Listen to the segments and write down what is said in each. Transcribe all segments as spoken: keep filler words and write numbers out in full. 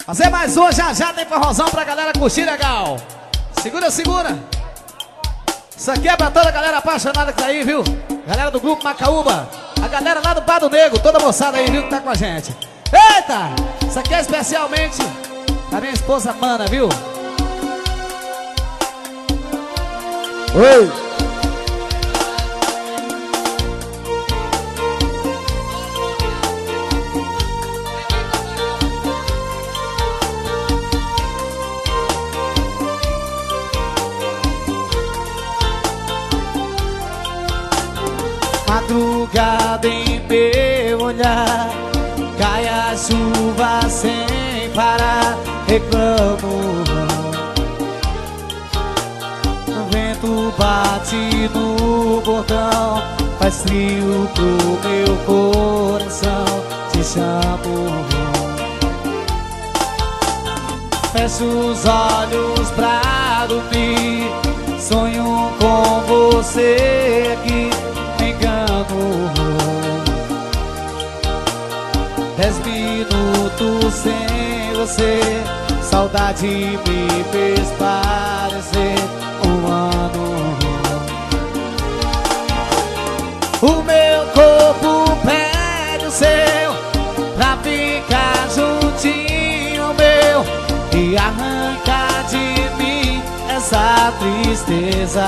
Fazer mais uma, já já tem forrozão pra galera curtir legal. Segura, segura. Isso aqui é pra toda a galera apaixonada que tá aí, viu? Galera do grupo Macaúba. A galera lá do Pado Negro, toda moçada aí, viu, que tá com a gente. Eita! Isso aqui é especialmente pra minha esposa Mana, viu? Oi! Madrugada em meu olhar, cai a chuva sem parar, reclamo. O vento bate no portão, faz frio pro meu coração, te chamo. Fecho os olhos pra dormir, sonho com você aqui. Engano, dez minutos sem você, saudade me fez parecer um ano. O meu corpo pede o seu pra ficar juntinho ao meu e arrancar de mim essa tristeza.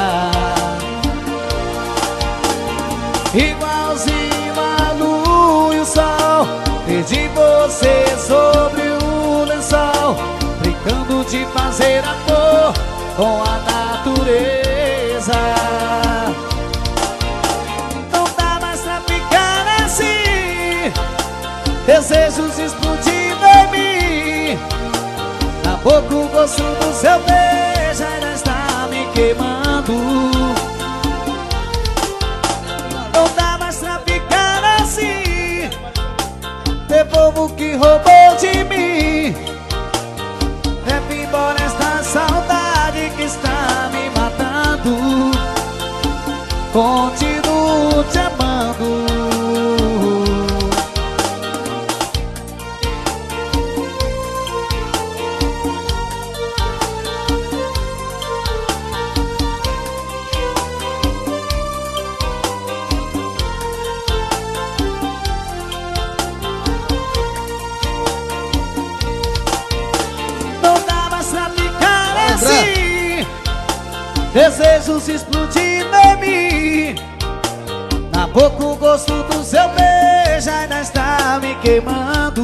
Igualzinho a lua e o sol, perdi você sobre o lençol, brincando de fazer amor com a natureza. Não dá mais pra ficar assim, desejos explodindo em mim. Na boca o gosto do seu beijo ainda está me queimando. Devolvo o que roubou de mim, leve embora esta saudade que está me matando. Continuo te amando. Desejos explodindo em mim, na boca o gosto do seu beijo ainda está me queimando.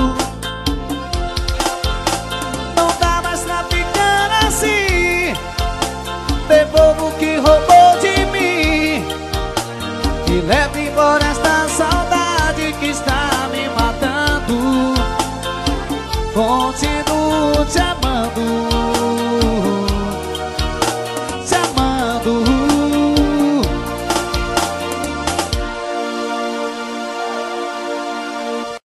Não dá mais pra ficar assim, devolvo o que roubou de mim e leve embora esta saudade que está me matando. Continua